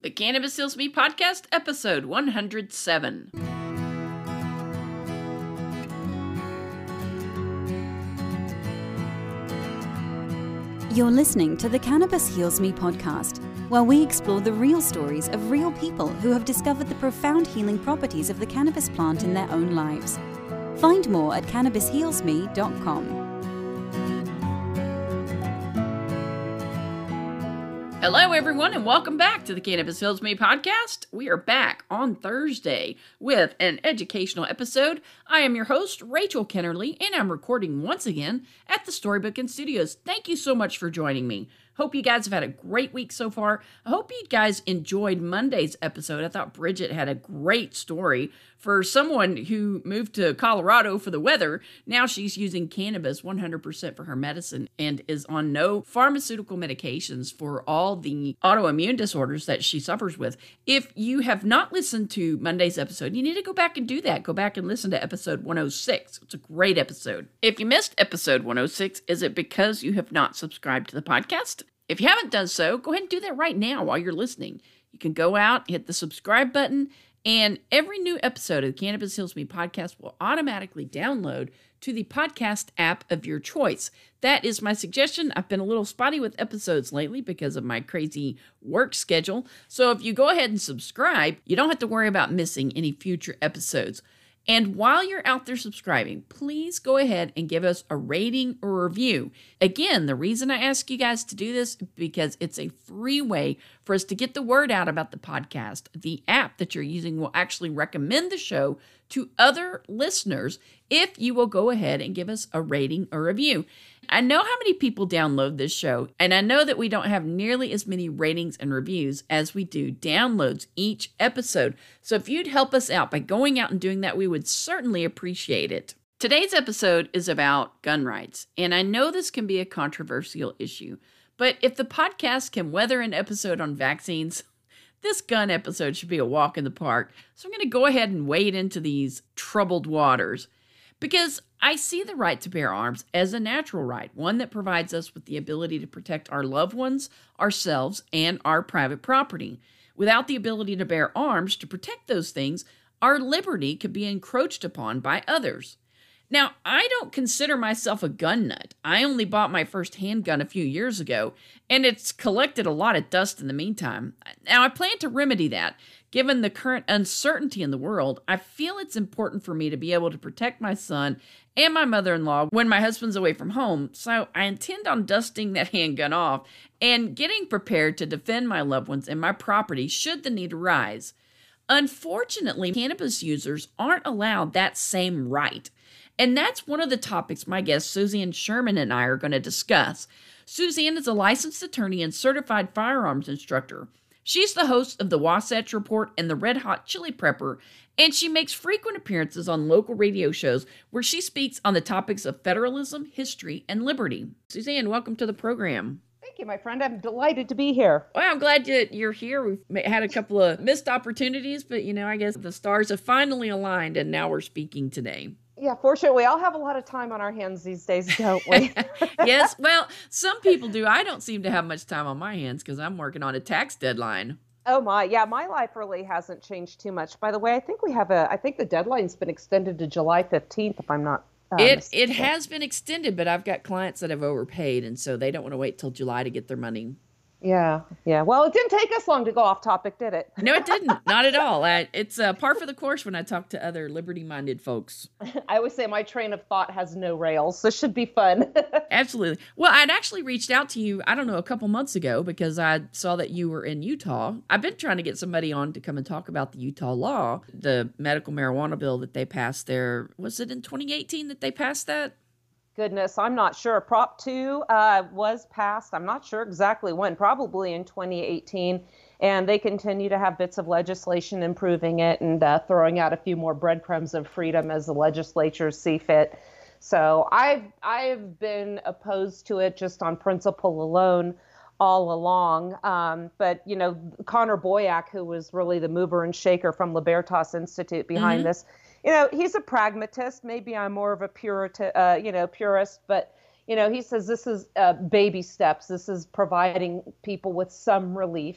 The Cannabis Heals Me podcast, episode 107. You're listening to the Cannabis Heals Me podcast, where we explore the real stories of real people who have discovered the profound healing properties of the cannabis plant in their own lives. Find more at cannabishealsme.com. Hello, everyone, and welcome back to the Cannabis Heals Me podcast. We are back on Thursday with an educational episode. I am your host, Rachel Kennerly, and I'm recording once again at the Storybook and Studios. Thank you so much for joining me. Hope you guys have had a great week so far. I hope you guys enjoyed Monday's episode. I thought Bridget had a great story for someone who moved to Colorado for the weather. Now she's using cannabis 100% for her medicine and is on no pharmaceutical medications for all the autoimmune disorders that she suffers with. If you have not listened to Monday's episode, you need to go back and do that. Go back and listen to episode 106. It's a great episode. If you missed episode 106, is it because you have not subscribed to the podcast? If you haven't done so, go ahead and do that right now while you're listening. You can go out, hit the subscribe button, and every new episode of the Cannabis Heals Me podcast will automatically download to the podcast app of your choice. That is my suggestion. I've been a little spotty with episodes lately because of my crazy work schedule. So if you go ahead and subscribe, you don't have to worry about missing any future episodes. And while you're out there subscribing, please go ahead and give us a rating or a review. Again, the reason I ask you guys to do this is because it's a free way for us to get the word out about the podcast. The app that you're using will actually recommend the show to other listeners if you will go ahead and give us a rating or review. I know how many people download this show, and I know that we don't have nearly as many ratings and reviews as we do downloads each episode. So if you'd help us out by going out and doing that, we would certainly appreciate it. Today's episode is about gun rights, and I know this can be a controversial issue, but if the podcast can weather an episode on vaccines, this gun episode should be a walk in the park. So I'm going to go ahead and wade into these troubled waters, because I see the right to bear arms as a natural right, one that provides us with the ability to protect our loved ones, ourselves, and our private property. Without the ability to bear arms to protect those things, our liberty could be encroached upon by others. Now, I don't consider myself a gun nut. I only bought my first handgun a few years ago, and it's collected a lot of dust in the meantime. Now, I plan to remedy that. Given the current uncertainty in the world, I feel it's important for me to be able to protect my son and my mother-in-law when my husband's away from home, so I intend on dusting that handgun off and getting prepared to defend my loved ones and my property should the need arise. Unfortunately, cannabis users aren't allowed that same right. And that's one of the topics my guest Suzanne Sherman and I are going to discuss. Suzanne is a licensed attorney and certified firearms instructor. She's the host of the Wasatch Report and the Red Hot Chili Prepper, and she makes frequent appearances on local radio shows where she speaks on the topics of federalism, history, and liberty. Suzanne, welcome to the program. Thank you, my friend. I'm delighted to be here. Well, I'm glad you're here. We've had a couple of missed opportunities, but I guess the stars have finally aligned, and now we're speaking today. Yeah, fortunately, we all have a lot of time on our hands these days, don't we? Yes, well, some people do. I don't seem to have much time on my hands because I'm working on a tax deadline. Oh my, yeah, my life really hasn't changed too much. By the way, I think the deadline's been extended to July 15th, if I'm not It has been extended, but I've got clients that have overpaid, and so they don't want to wait till July to get their money. Yeah. Well, it didn't take us long to go off topic, did it? No, it didn't. Not at all. It's par for the course when I talk to other liberty-minded folks. I always say my train of thought has no rails, so it should be fun. Absolutely. Well, I'd actually reached out to you, I don't know, a couple months ago because I saw that you were in Utah. I've been trying to get somebody on to come and talk about the Utah law, the medical marijuana bill that they passed there. Was it in 2018 that they passed that? Goodness, I'm not sure. Prop 2 was passed. I'm not sure exactly when, probably in 2018. And they continue to have bits of legislation improving it and throwing out a few more breadcrumbs of freedom as the legislatures see fit. So I've been opposed to it just on principle alone all along. But, Connor Boyack, who was really the mover and shaker from Libertas Institute behind this, he's a pragmatist. Maybe I'm more of a purist, but, he says this is baby steps. This is providing people with some relief.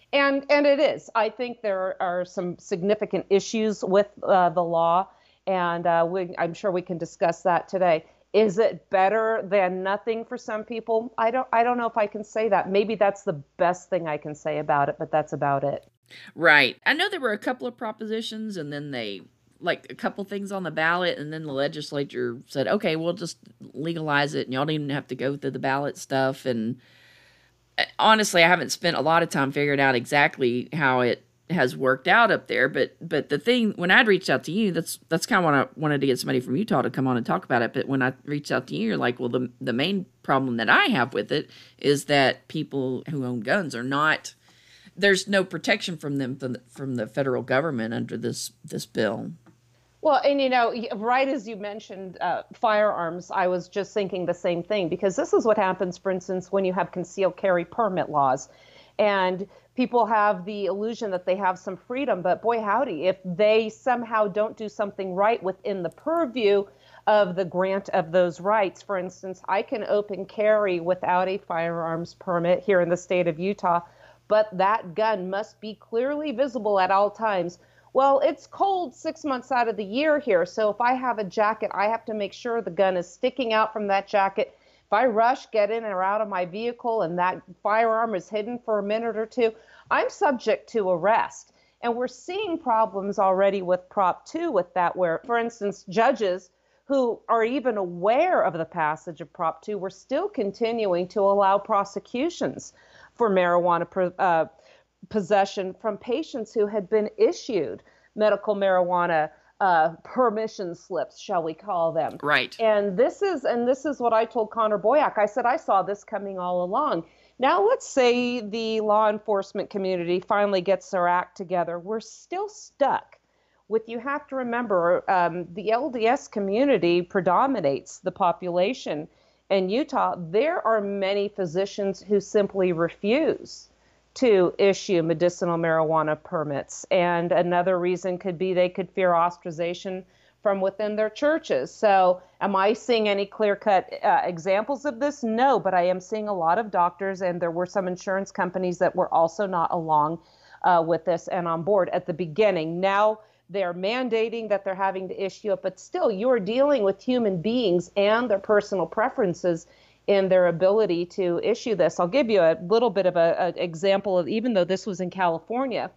And it is. I think there are some significant issues with the law, and I'm sure we can discuss that today. Is it better than nothing for some people? I don't know if I can say that. Maybe that's the best thing I can say about it, but that's about it. Right. I know there were a couple of propositions, and then they, like, a couple things on the ballot, and then the legislature said, okay, we'll just legalize it, and y'all don't even have to go through the ballot stuff. And honestly, I haven't spent a lot of time figuring out exactly how it has worked out up there. But the thing, when I'd reached out to you, that's kind of what I wanted to get somebody from Utah to come on and talk about it. But when I reached out to you, you're like, well, the main problem that I have with it is that people who own guns are not, there's no protection from them from the federal government under this bill. Well, and right as you mentioned firearms, I was just thinking the same thing, because this is what happens, for instance, when you have concealed carry permit laws. And people have the illusion that they have some freedom, but boy, howdy, if they somehow don't do something right within the purview of the grant of those rights. For instance, I can open carry without a firearms permit here in the state of Utah, but that gun must be clearly visible at all times. Well, it's cold 6 months out of the year here, so if I have a jacket, I have to make sure the gun is sticking out from that jacket. If I rush, get in or out of my vehicle, and that firearm is hidden for a minute or two, I'm subject to arrest. And we're seeing problems already with Prop 2 with that, where, for instance, judges who are even aware of the passage of Prop 2 were still continuing to allow prosecutions for marijuana possession from patients who had been issued medical marijuana permission slips, shall we call them. Right. And this is what I told Connor Boyack. I said, I saw this coming all along. Now, let's say the law enforcement community finally gets their act together. We're still stuck with, you have to remember, the LDS community predominates the population in Utah. There are many physicians who simply refuse to issue medicinal marijuana permits. And another reason could be they could fear ostracization from within their churches. So am I seeing any clear-cut examples of this? No, but I am seeing a lot of doctors, and there were some insurance companies that were also not along with this and on board at the beginning. Now they're mandating that they're having to issue it, but still you're dealing with human beings and their personal preferences in their ability to issue this. I'll give you a little bit of an example of, even though this was in California,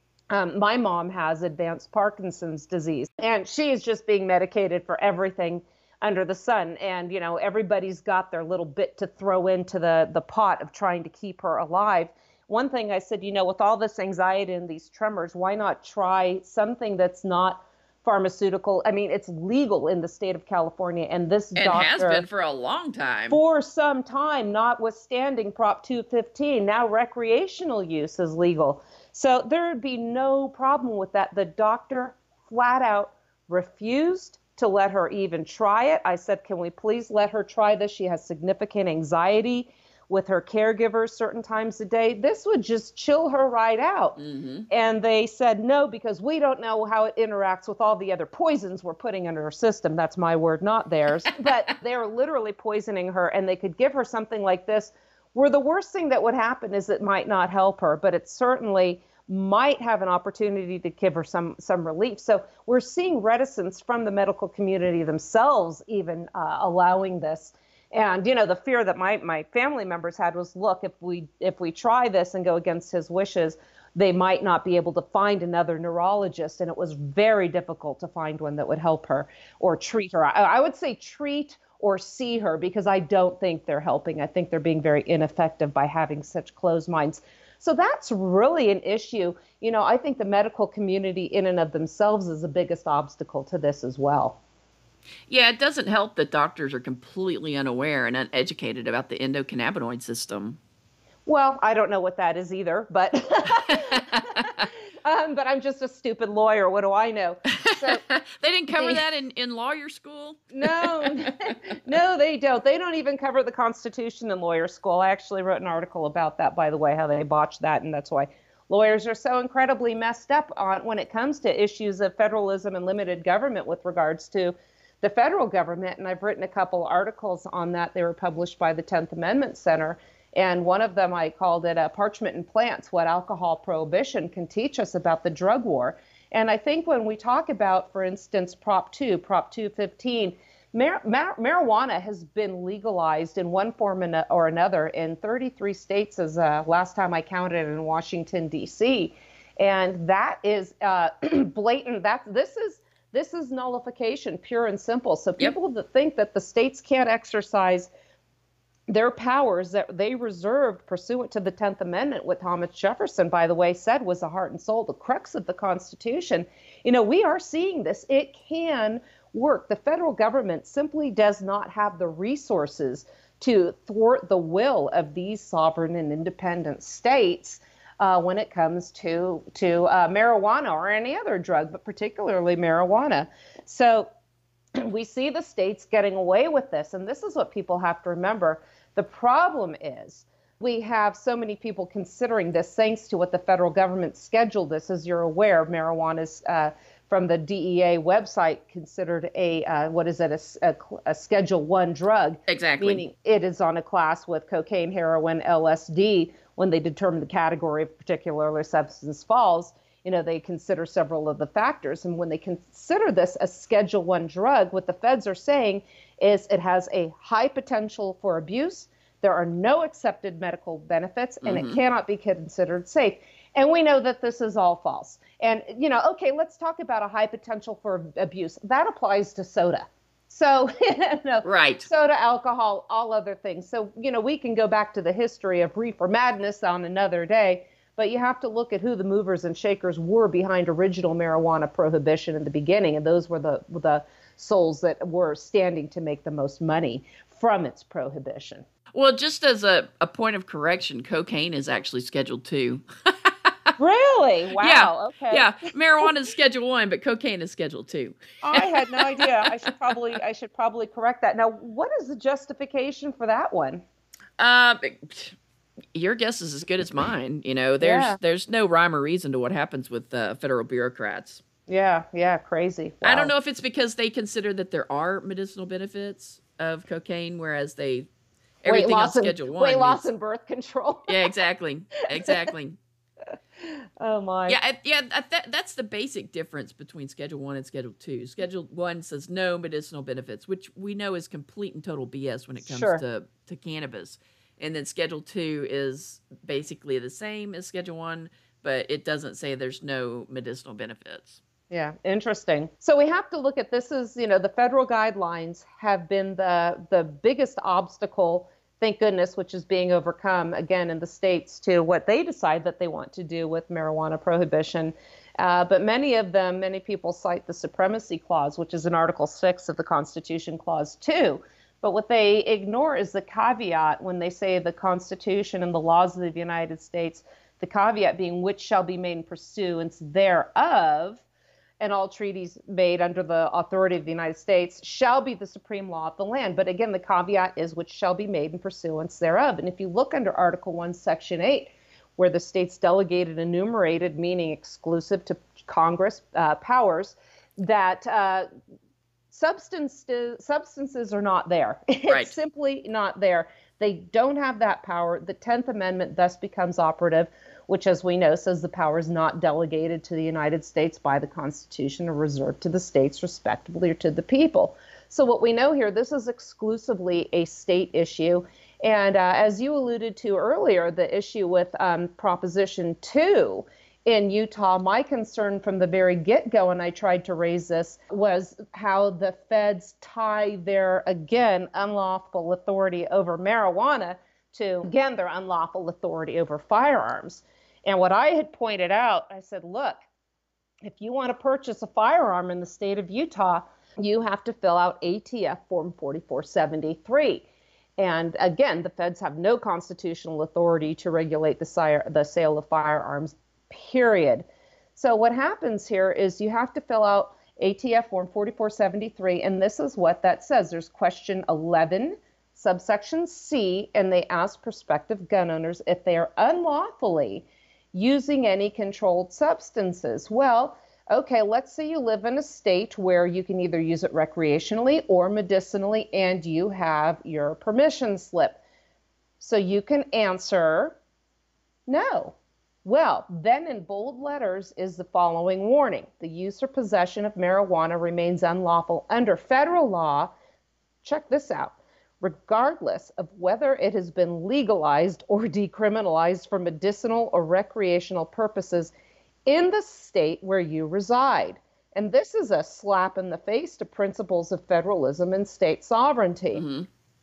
my mom has advanced Parkinson's disease, and she is just being medicated for everything under the sun. And, everybody's got their little bit to throw into the pot of trying to keep her alive. One thing I said, with all this anxiety and these tremors, why not try something that's not pharmaceutical? I mean, it's legal in the state of California, and this doctor has been for a long time. For some time, notwithstanding Prop 215. Now recreational use is legal. So there would be no problem with that. The doctor flat out refused to let her even try it. I said, can we please let her try this? She has significant anxiety with her caregivers certain times a day. This would just chill her right out. Mm-hmm. And they said no, because we don't know how it interacts with all the other poisons we're putting into her system. That's my word, not theirs. But they were literally poisoning her, and they could give her something like this, where the worst thing that would happen is it might not help her, but it certainly might have an opportunity to give her some relief. So we're seeing reticence from the medical community themselves even allowing this. And, the fear that my family members had was, look, if we try this and go against his wishes, they might not be able to find another neurologist. And it was very difficult to find one that would help her or treat her. I would say treat or see her, because I don't think they're helping. I think they're being very ineffective by having such closed minds. So that's really an issue. I think the medical community in and of themselves is the biggest obstacle to this as well. Yeah, it doesn't help that doctors are completely unaware and uneducated about the endocannabinoid system. Well, I don't know what that is either, but but I'm just a stupid lawyer. What do I know? So, they didn't cover that in lawyer school? No, they don't. They don't even cover the Constitution in lawyer school. I actually wrote an article about that, by the way, how they botched that, and that's why lawyers are so incredibly messed up on when it comes to issues of federalism and limited government with regards to the federal government. And I've written a couple articles on that. They were published by the 10th Amendment Center. And one of them, I called it Parchment and Plants, What Alcohol Prohibition Can Teach Us About the Drug War. And I think when we talk about, for instance, Prop 215, marijuana has been legalized in one form or another in 33 states as last time I counted in Washington, D.C. And that is blatant. This is nullification, pure and simple. So people that think that the states can't exercise their powers that they reserved pursuant to the 10th Amendment, what Thomas Jefferson, by the way, said was the heart and soul, the crux of the Constitution. We are seeing this. It can work. The federal government simply does not have the resources to thwart the will of these sovereign and independent states when it comes to marijuana or any other drug, but particularly marijuana. So we see the states getting away with this, and this is what people have to remember. The problem is we have so many people considering this thanks to what the federal government scheduled this. As you're aware, marijuana is from the DEA website considered a Schedule I drug. Exactly. Meaning it is on a class with cocaine, heroin, LSD. When they determine the category of particular substance falls, they consider several of the factors. And when they consider this a Schedule I drug, what the feds are saying is it has a high potential for abuse. There are no accepted medical benefits, and it cannot be considered safe. And we know that this is all false. And, okay, let's talk about a high potential for abuse. That applies to soda. So, right. Soda, alcohol, all other things. So, we can go back to the history of reefer madness on another day, but you have to look at who the movers and shakers were behind original marijuana prohibition in the beginning. And those were the souls that were standing to make the most money from its prohibition. Well, just as a point of correction, cocaine is actually Schedule II. Really? Wow. Yeah. Okay. Yeah. Marijuana is Schedule I, but cocaine is Schedule II. I had no idea. I should probably correct that. Now, what is the justification for that one? Your guess is as good as mine. There's no rhyme or reason to what happens with federal bureaucrats. Yeah, crazy. Wow. I don't know if it's because they consider that there are medicinal benefits of cocaine, whereas everything on Schedule I. Weight loss and birth control. Yeah, exactly. Oh my. Yeah. That's the basic difference between Schedule I and Schedule II. Schedule I says no medicinal benefits, which we know is complete and total BS when it comes to cannabis. And then Schedule II is basically the same as Schedule I, but it doesn't say there's no medicinal benefits. Yeah, interesting. So we have to look at this as, the federal guidelines have been the biggest obstacle, thank goodness, which is being overcome again in the states to what they decide that they want to do with marijuana prohibition. But many people cite the Supremacy Clause, which is in Article 6 of the Constitution, Clause 2. But what they ignore is the caveat when they say the Constitution and the laws of the United States, the caveat being which shall be made in pursuance thereof, and all treaties made under the authority of the United States shall be the supreme law of the land. But again, the caveat is which shall be made in pursuance thereof. And if you look under Article 1, Section 8, where the states delegated enumerated, meaning exclusive to Congress powers, that substances are not there. It's simply not there. They don't have that power. The 10th Amendment thus becomes operative, which, as we know, says the power is not delegated to the United States by the Constitution or reserved to the states respectively or to the people. So what we know here, this is exclusively a state issue. And as you alluded to earlier, the issue with Proposition 2 in Utah, my concern from the very get-go, and I tried to raise this, was how the feds tie their, again, unlawful authority over marijuana to, again, their unlawful authority over firearms. And what I had pointed out, I said, look, if you want to purchase a firearm in the state of Utah, you have to fill out ATF Form 4473. And again, the feds have no constitutional authority to regulate the sale of firearms, period. So what happens here is you have to fill out ATF Form 4473, and this is what that says. There's question 11, subsection C, and they ask prospective gun owners if they are unlawfully using any controlled substances. Well, okay, let's say you live in a state where you can either use it recreationally or medicinally, and you have your permission slip. So you can answer no. Well, then in bold letters is the following warning. The use or possession of marijuana remains unlawful under federal law. Check this out. Regardless of whether it has been legalized or decriminalized for medicinal or recreational purposes in the state where you reside. And this is a slap in the face to principles of federalism and state sovereignty. Mm-hmm.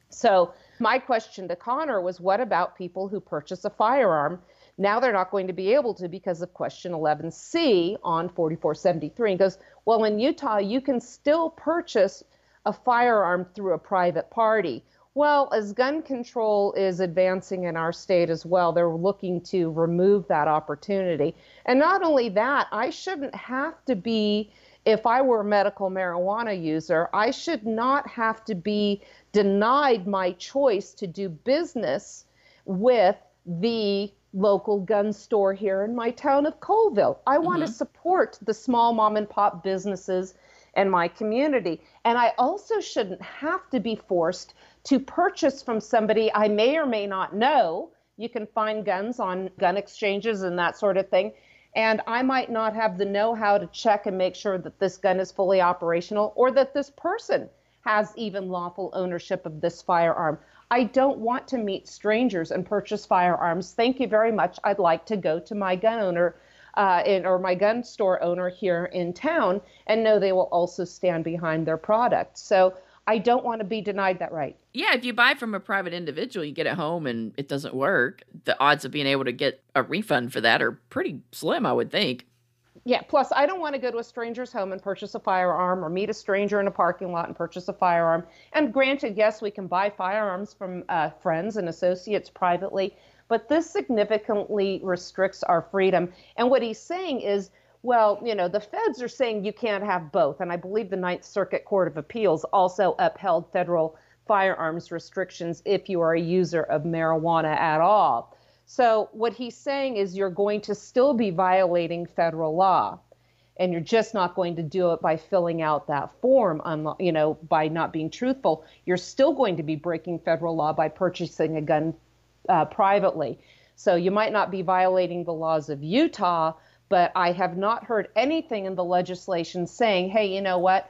So my question to Connor was, what about people who purchase a firearm? Now they're not going to be able to because of question 11C on 4473. And goes, well, in Utah, you can still purchase a firearm through a private party. Well, as gun control is advancing in our state as well, they're looking to remove that opportunity. And not only that, I shouldn't have to be, if I were a medical marijuana user, I should not have to be denied my choice to do business with the local gun store here in my town of Colville. I want to support the small mom and pop businesses in my community. And I also shouldn't have to be forced to purchase from somebody I may or may not know. You can find guns on gun exchanges and that sort of thing. And I might not have the know-how to check and make sure that this gun is fully operational or that this person has even lawful ownership of this firearm. I don't want to meet strangers and purchase firearms. Thank you very much. I'd like to go to my gun owner or my gun store owner here in town and know they will also stand behind their product. So I don't want to be denied that right. Yeah, if you buy from a private individual, you get it home and it doesn't work, the odds of being able to get a refund for that are pretty slim, I would think. Yeah, plus I don't want to go to a stranger's home and purchase a firearm or meet a stranger in a parking lot and purchase a firearm. And granted, yes, we can buy firearms from friends and associates privately, but this significantly restricts our freedom. And what he's saying is, well, you know, the feds are saying you can't have both. And I believe the Ninth Circuit Court of Appeals also upheld federal firearms restrictions if you are a user of marijuana at all. So what he's saying is you're going to still be violating federal law, and you're just not going to do it by filling out that form, you know, by not being truthful. You're still going to be breaking federal law by purchasing a gun privately. So you might not be violating the laws of Utah, but I have not heard anything in the legislation saying, hey, you know what?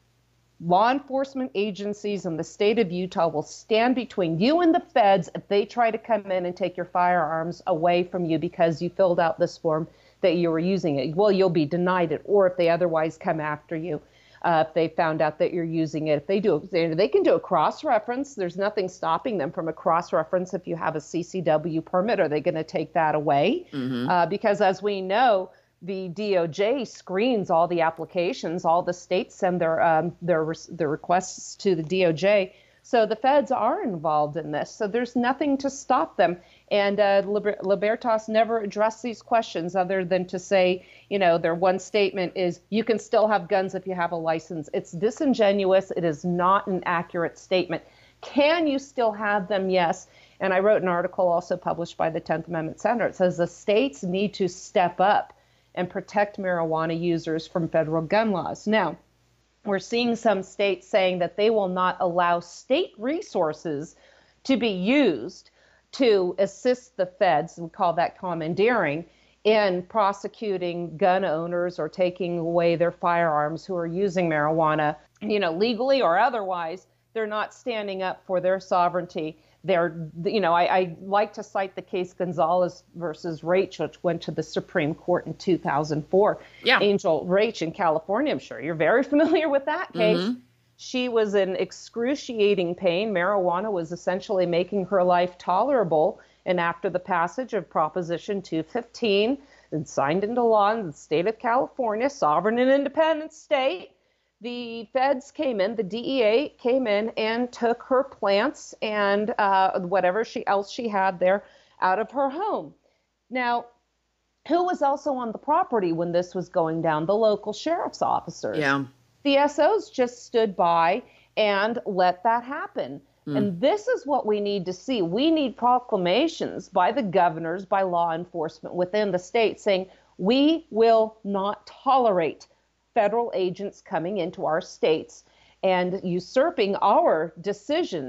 Law enforcement agencies in the state of Utah will stand between you and the feds if they try to come in and take your firearms away from you because you filled out this form that you were using it. Well, you'll be denied it, or if they otherwise come after you, if they found out that you're using it. If they do, they can do a cross-reference. There's nothing stopping them from a cross-reference. If you have a CCW permit, are they going to take that away? Because as we know, the DOJ screens all the applications. All the states send their requests to the DOJ. So the feds are involved in this. So there's nothing to stop them. And Libertas never addressed these questions other than to say, you know, their one statement is you can still have guns if you have a license. It's disingenuous. It is not an accurate statement. Can you still have them? Yes. And I wrote an article also published by the 10th Amendment Center. It says the states need to step up and protect marijuana users from federal gun laws. Now, we're seeing some states saying that they will not allow state resources to be used to assist the feds, we call that commandeering, in prosecuting gun owners or taking away their firearms who are using marijuana, you know, legally or otherwise. They're not standing up for their sovereignty. They're, you know, I like to cite the case Gonzalez versus Raich, which went to the Supreme Court in 2004. Yeah. Angel Raich in California, I'm sure you're very familiar with that case. She was in excruciating pain. Marijuana was essentially making her life tolerable. And after the passage of Proposition 215 and signed into law in the state of California, sovereign and independent state, the feds came in, the DEA came in and took her plants and whatever else she had there out of her home. Now, who was also on the property when this was going down? The local sheriff's officers. Yeah. The SOs just stood by and let that happen. And this is what we need to see. We need proclamations by the governors, by law enforcement within the state saying, we will not tolerate federal agents coming into our states and usurping our decisions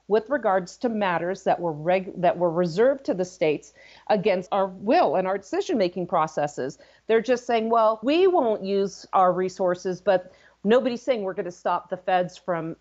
with regards to matters that were reserved to the states against our will and our decision-making processes. They're just saying, well, we won't use our resources, but nobody's saying we're going to stop the feds from,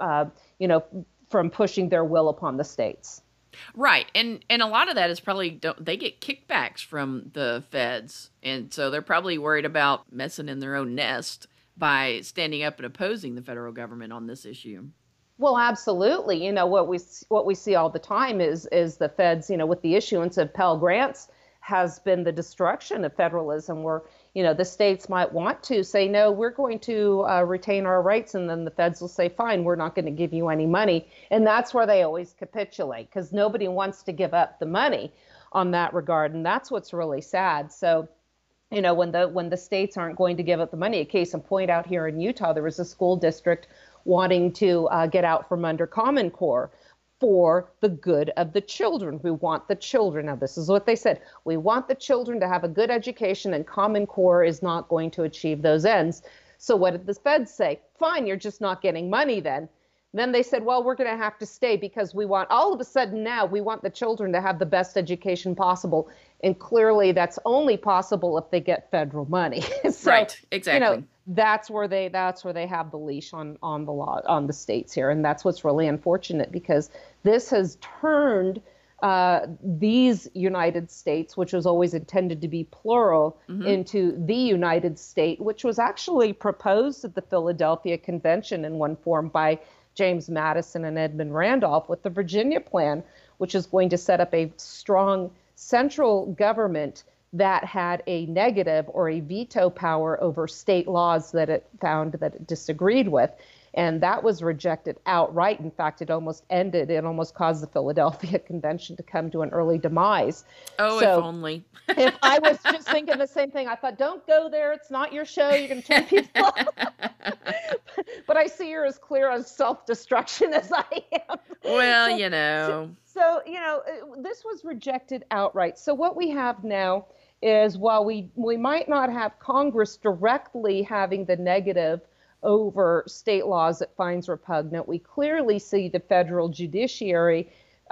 from pushing their will upon the states. Right. And a lot of that is probably, they get kickbacks from the feds. And so they're probably worried about messing in their own nest by standing up and opposing the federal government on this issue. Well, absolutely. You know, what we see all the time is the feds, with the issuance of Pell Grants has been the destruction of federalism, where, the states might want to say, no, we're going to retain our rights. And then the feds will say, fine, we're not going to give you any money. And that's where they always capitulate, because nobody wants to give up the money on that regard. And that's what's really sad. So, when the states aren't going to give up the money, a case in point out here in Utah, there was a school district wanting to get out from under Common Core for the good of the children. We want the children. Now, this is what they said. We want the children to have a good education, and Common Core is not going to achieve those ends. So what did the feds say? Fine, you're just not getting money then. Then they said, well, we're going to have to stay because we want, all of a sudden now, we want the children to have the best education possible. And clearly that's only possible if they get federal money. So, right, exactly. That's where they have the leash on the law, on the states here. And that's what's really unfortunate, because this has turned these United States, which was always intended to be plural, into the United State, which was actually proposed at the Philadelphia Convention in one form by James Madison and Edmund Randolph, with the Virginia Plan, which is going to set up a strong central government that had a negative or a veto power over state laws that it found that it disagreed with. And that was rejected outright. In fact, it almost caused the Philadelphia Convention to come to an early demise. Oh, so, if only. If I was just thinking the same thing, I thought, don't go there. It's not your show. You're going to turn people off. But I see you're as clear on self-destruction as I am. Well, So, this was rejected outright. So what we have now is, while we might not have Congress directly having the negative over state laws it finds repugnant, we clearly see the federal judiciary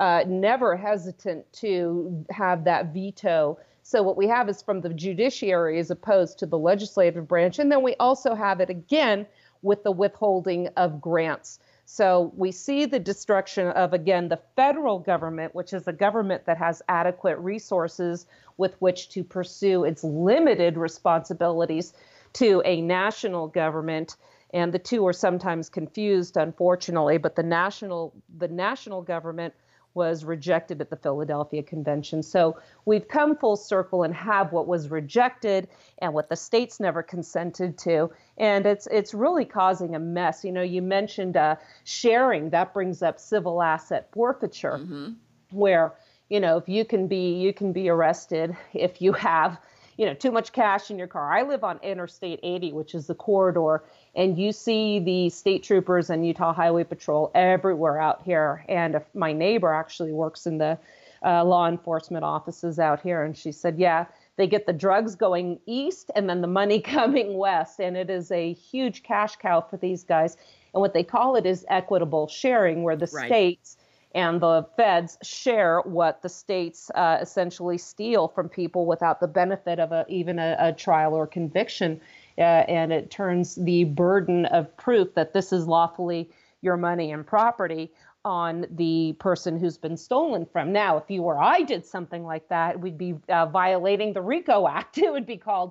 never hesitant to have that veto. So what we have is from the judiciary as opposed to the legislative branch. And then we also have it again with the withholding of grants. So we see the destruction of, again, the federal government, which is a government that has adequate resources with which to pursue its limited responsibilities, to a national government. And the two are sometimes confused, unfortunately, but the national government was rejected at the Philadelphia Convention. So we've come full circle and have what was rejected and what the states never consented to. And it's really causing a mess. You mentioned sharing. That brings up civil asset forfeiture, where, if you can be arrested if you have too much cash in your car. I live on Interstate 80, which is the corridor, and you see the state troopers and Utah Highway Patrol everywhere out here. And my neighbor actually works in the law enforcement offices out here, and she said, yeah, they get the drugs going east and then the money coming west, and it is a huge cash cow for these guys. And what they call it is equitable sharing, where the states and the feds share what the states essentially steal from people without the benefit of even a trial or conviction. And it turns the burden of proof that this is lawfully your money and property on the person who's been stolen from. Now, if you or I did something like that, we'd be violating the RICO Act. It would be called,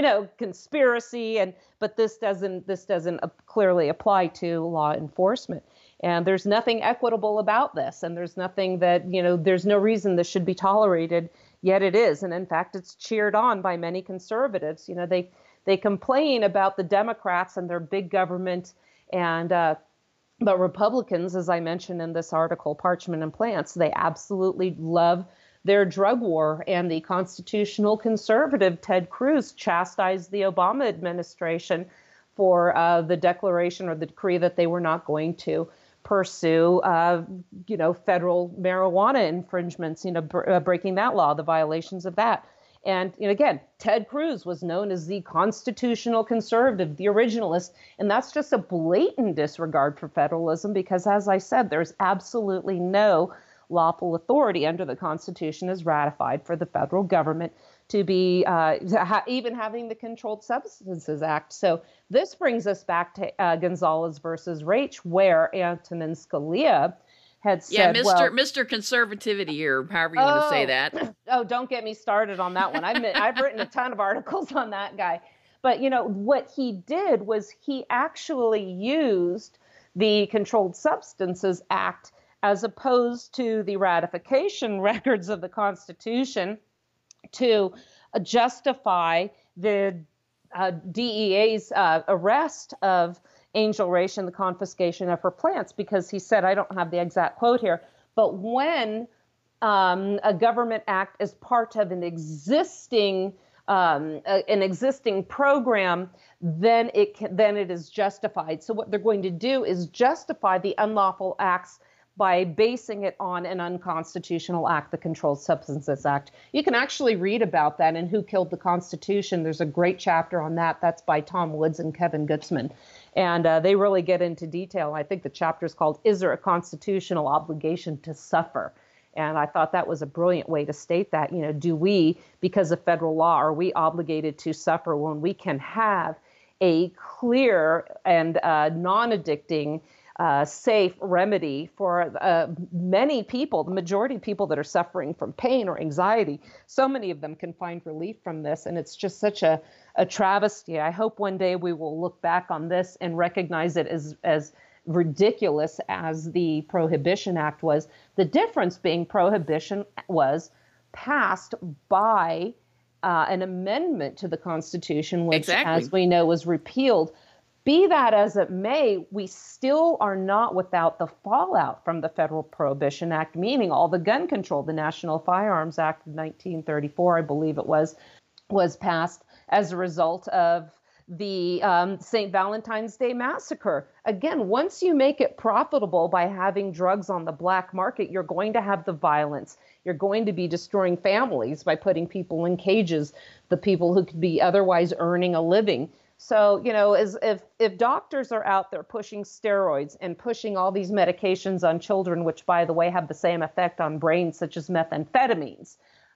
conspiracy. But this doesn't clearly apply to law enforcement. And there's nothing equitable about this. And there's nothing that, there's no reason this should be tolerated, yet it is. And in fact, it's cheered on by many conservatives. They complain about the Democrats and their big government, but Republicans, as I mentioned in this article, Parchment and Plants, they absolutely love their drug war. And the constitutional conservative Ted Cruz chastised the Obama administration for the declaration or the decree that they were not going to pursue, federal marijuana infringements, breaking that law, the violations of that. And again, Ted Cruz was known as the constitutional conservative, the originalist. And that's just a blatant disregard for federalism because, as I said, there's absolutely no lawful authority under the Constitution as ratified for the federal government to be even having the Controlled Substances Act. So this brings us back to Gonzalez versus Raich, where Antonin Scalia had said, Mr. Conservativity, or however you want to say that. Oh, don't get me started on that one. I've written a ton of articles on that guy. But, what he did was he actually used the Controlled Substances Act as opposed to the ratification records of the Constitution to justify the DEA's arrest of Angel Raich and the confiscation of her plants, because he said, I don't have the exact quote here, but when a government act is part of an existing program, then it is justified. So what they're going to do is justify the unlawful acts by basing it on an unconstitutional act, the Controlled Substances Act. You can actually read about that in Who Killed the Constitution. There's a great chapter on that. That's by Tom Woods and Kevin Gutzman. And they really get into detail. I think the chapter is called, Is There a Constitutional Obligation to Suffer? And I thought that was a brilliant way to state that. Do we, because of federal law, are we obligated to suffer when we can have a clear and non-addicting safe remedy for many people, the majority of people that are suffering from pain or anxiety? So many of them can find relief from this, and it's just such a travesty. I hope one day we will look back on this and recognize it as ridiculous as the Prohibition Act was. The difference being Prohibition was passed by an amendment to the Constitution, which, as we know, was repealed. Be that as it may, we still are not without the fallout from the Federal Prohibition Act, meaning all the gun control. The National Firearms Act of 1934, I believe it was passed as a result of the St. Valentine's Day Massacre. Again, once you make it profitable by having drugs on the black market, you're going to have the violence. You're going to be destroying families by putting people in cages, the people who could be otherwise earning a living. So, if doctors are out there pushing steroids and pushing all these medications on children, which, by the way, have the same effect on brains, such as methamphetamines,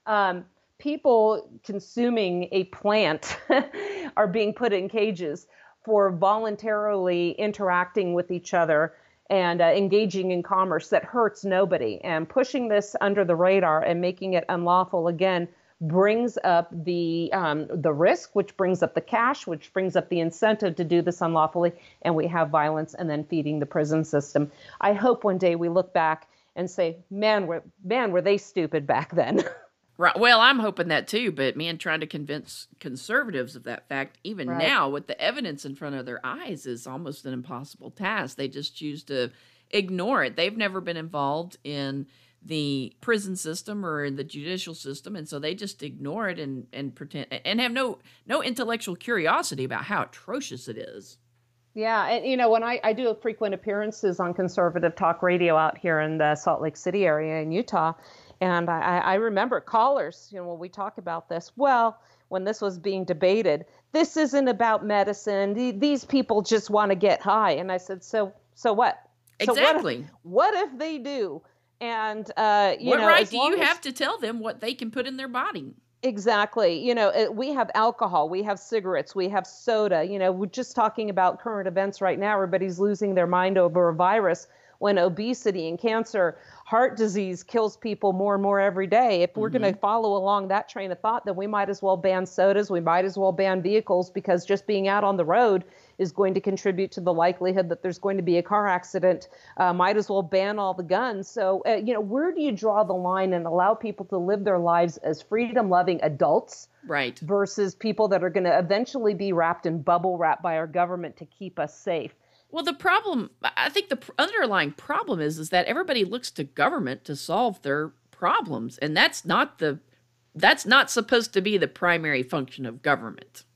people consuming a plant are being put in cages for voluntarily interacting with each other and engaging in commerce that hurts nobody. And pushing this under the radar and making it unlawful again brings up the risk, which brings up the cash, which brings up the incentive to do this unlawfully, and we have violence and then feeding the prison system. I hope one day we look back and say, man, were they stupid back then. Right. Well, I'm hoping that too, but man, trying to convince conservatives of that fact, even now with the evidence in front of their eyes, is almost an impossible task. They just choose to ignore it. They've never been involved in the prison system or in the judicial system, and so they just ignore it and pretend and have no intellectual curiosity about how atrocious it is. Yeah, and when I do frequent appearances on conservative talk radio out here in the Salt Lake City area in Utah, and I remember callers, when we talk about this, well, when this was being debated, this isn't about medicine. These people just want to get high. And I said, so what? Exactly. So what if they do? And, what right do you have to tell them what they can put in their body? Exactly. We have alcohol, we have cigarettes, we have soda. We're just talking about current events right now. Everybody's losing their mind over a virus when obesity and cancer, heart disease kills people more and more every day. If we're going to follow along that train of thought, then we might as well ban sodas. We might as well ban vehicles, because just being out on the road is going to contribute to the likelihood that there's going to be a car accident. Might as well ban all the guns. So, where do you draw the line and allow people to live their lives as freedom-loving adults, right, versus people that are going to eventually be wrapped in bubble wrap by our government to keep us safe? Well, the problem, I think the underlying problem is that everybody looks to government to solve their problems, and that's not supposed to be the primary function of government.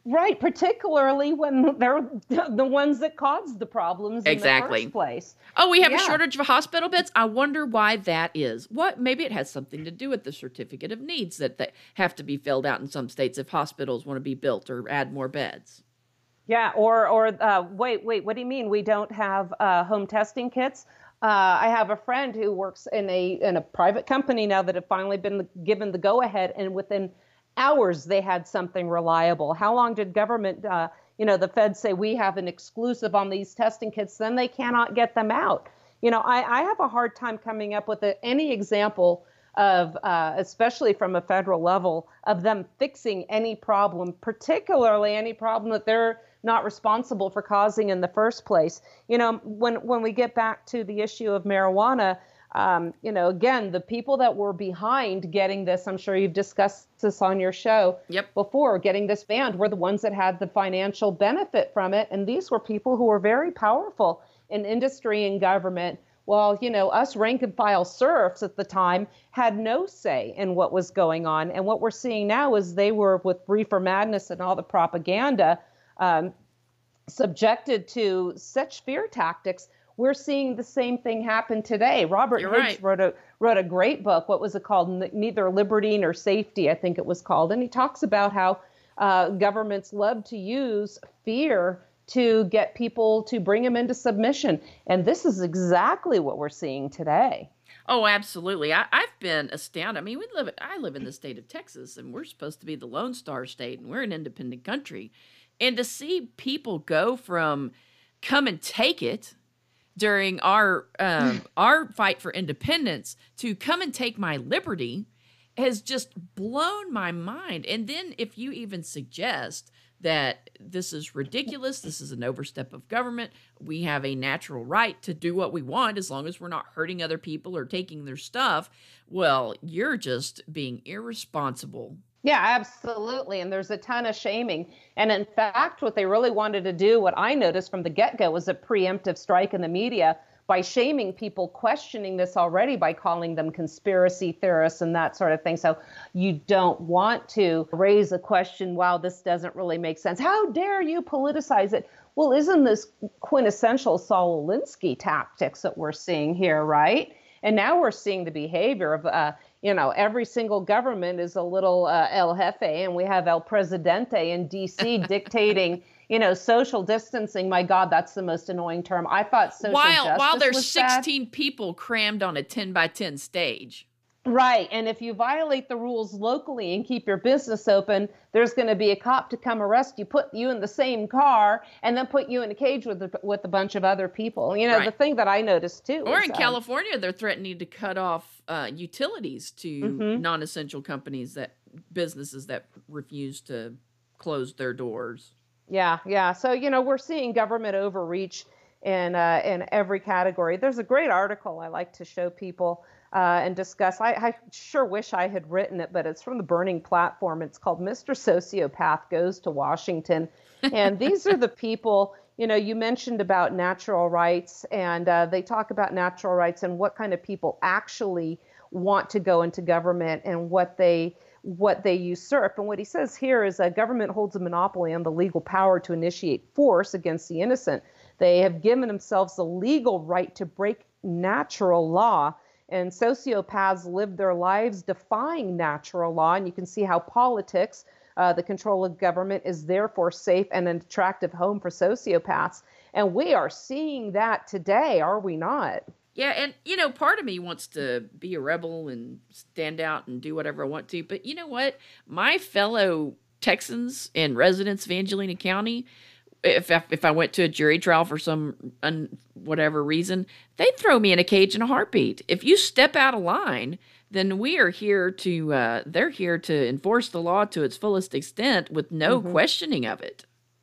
Right, particularly when they're the ones that caused the problems in the first place. Oh, we have a shortage of hospital beds. I wonder why that is. Maybe it has something to do with the certificate of needs that have to be filled out in some states if hospitals want to be built or add more beds. Yeah, wait, what do you mean we don't have home testing kits? I have a friend who works in a private company now that have finally been given the go-ahead, and within hours they had something reliable. How long did government, the feds say we have an exclusive on these testing kits, then they cannot get them out. I have a hard time coming up with any example of, especially from a federal level, of them fixing any problem, particularly any problem that they're not responsible for causing in the first place. When we get back to the issue of marijuana, again, the people that were behind getting this, I'm sure you've discussed this on your show before, getting this banned were the ones that had the financial benefit from it. And these were people who were very powerful in industry and government. Well, us rank and file serfs at the time had no say in what was going on. And what we're seeing now is they were, with Reefer Madness and all the propaganda, subjected to such fear tactics. We're seeing the same thing happen today. Robert Higgs wrote a great book. What was it called? Neither Liberty Nor Safety, I think it was called. And he talks about how governments love to use fear to get people to bring them into submission. And this is exactly what we're seeing today. Oh, absolutely. I've been astounded. I mean, I live in the state of Texas, and we're supposed to be the Lone Star State, and we're an independent country. And to see people go from come and take it during our fight for independence to come and take my liberty has just blown my mind. And then if you even suggest that this is ridiculous, this is an overstep of government, we have a natural right to do what we want as long as we're not hurting other people or taking their stuff, well, you're just being irresponsible. Yeah, absolutely. And there's a ton of shaming. And in fact, what they really wanted to do, what I noticed from the get-go, was a preemptive strike in the media by shaming people questioning this already by calling them conspiracy theorists and that sort of thing. So you don't want to raise a question, wow, this doesn't really make sense. How dare you politicize it? Well, isn't this quintessential Saul Alinsky tactics that we're seeing here, right? And now we're seeing the behavior of, every single government is a little El Jefe, and we have El Presidente in D.C. dictating, social distancing. My God, that's the most annoying term. I thought social justice while there's was 16 bad. people crammed on a 10 by 10 stage. Right. And if you violate the rules locally and keep your business open, there's going to be a cop to come arrest you, put you in the same car, and then put you in a cage with a bunch of other people. The thing that I noticed too. Or in California, they're threatening to cut off utilities to non-essential businesses that refuse to close their doors. Yeah. So, we're seeing government overreach in every category. There's a great article I like to show people and discuss. I sure wish I had written it, but it's from the Burning Platform. It's called Mr. Sociopath Goes to Washington. And these are the people, you mentioned about natural rights, and they talk about natural rights and what kind of people actually want to go into government and what they usurp. And what he says here is that government holds a monopoly on the legal power to initiate force against the innocent. They have given themselves the legal right to break natural law. And sociopaths live their lives defying natural law. And you can see how politics, the control of government, is therefore safe and an attractive home for sociopaths. And we are seeing that today, are we not? Yeah, and, part of me wants to be a rebel and stand out and do whatever I want to. But you know what? My fellow Texans and residents of Angelina County, if I went to a jury trial for some whatever reason, they'd throw me in a cage in a heartbeat. If you step out of line, then we are here to, they're here to enforce the law to its fullest extent with no questioning of it.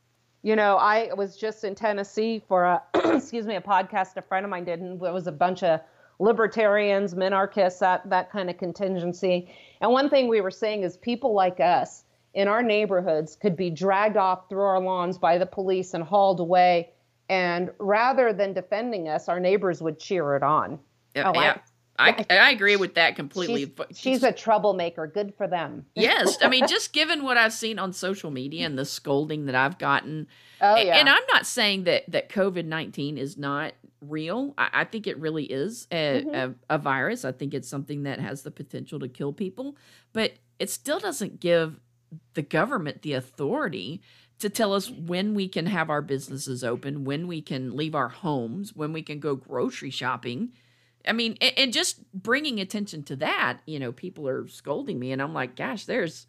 I was just in Tennessee for a podcast a friend of mine did, and there was a bunch of libertarians, minarchists, that kind of contingency. And one thing we were saying is people like us in our neighborhoods could be dragged off through our lawns by the police and hauled away. And rather than defending us, our neighbors would cheer it on. Yeah, I agree with that completely. She's a troublemaker. Good for them. Yes. I mean, just given what I've seen on social media and the scolding that I've gotten. Oh, yeah. And I'm not saying that COVID-19 is not real. I think it really is a virus. I think it's something that has the potential to kill people. But it still doesn't give the government the authority to tell us when we can have our businesses open, when we can leave our homes, when we can go grocery shopping. I mean, and just bringing attention to that, people are scolding me, and I'm like, gosh, there's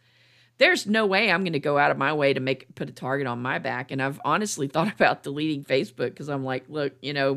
no way I'm going to go out of my way to put a target on my back. And I've honestly thought about deleting Facebook because I'm like, look,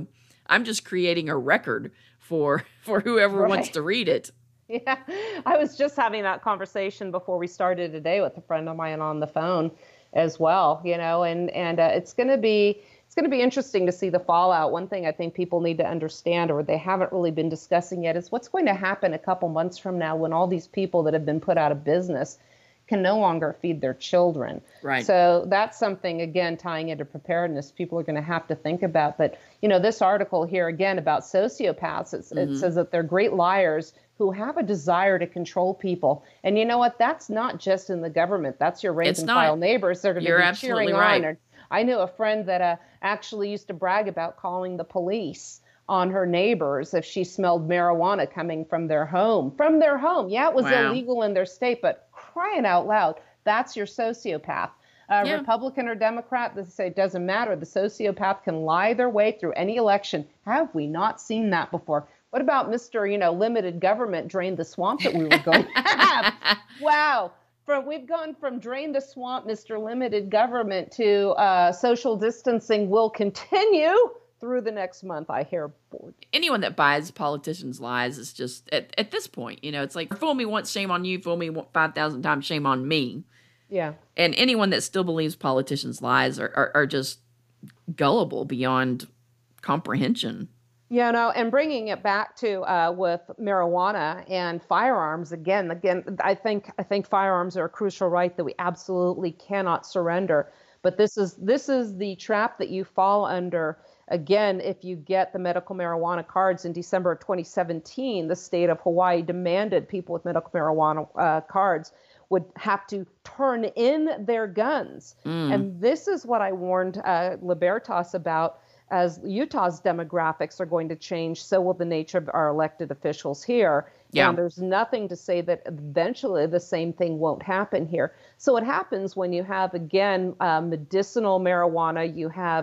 I'm just creating a record for whoever wants to read it. Yeah, I was just having that conversation before we started today with a friend of mine on the phone as well, and it's going to be interesting to see the fallout. One thing I think people need to understand, or they haven't really been discussing yet, is what's going to happen a couple months from now when all these people that have been put out of business can no longer feed their children. Right. So that's something, again, tying into preparedness, people are going to have to think about. But, this article here, again, about sociopaths, it says that they're great liars who have a desire to control people. And you know what? That's not just in the government. That's your rank and file neighbors. They're going to be cheering on. I knew a friend that actually used to brag about calling the police on her neighbors if she smelled marijuana coming from their home. From their home. Yeah, it was illegal in their state, but crying out loud, that's your sociopath. Republican or Democrat, they say it doesn't matter. The sociopath can lie their way through any election. Have we not seen that before? What about Mr. Limited government drain the swamp that we were going to have? Wow. We've gone from drain the swamp, Mr. Limited government, to social distancing will continue through the next month. I hear bored. Anyone that buys politicians' lies is just, at this point, it's like, fool me once, shame on you. Fool me 5,000 times, shame on me. Yeah. And anyone that still believes politicians' lies are just gullible beyond comprehension. And bringing it back to with marijuana and firearms again, I think firearms are a crucial right that we absolutely cannot surrender. But this is the trap that you fall under. Again, if you get the medical marijuana cards in December of 2017, the state of Hawaii demanded people with medical marijuana cards would have to turn in their guns. And this is what I warned Libertas about. As Utah's demographics are going to change, so will the nature of our elected officials here. Yeah. And there's nothing to say that eventually the same thing won't happen here. So what happens when you have, again, medicinal marijuana, you have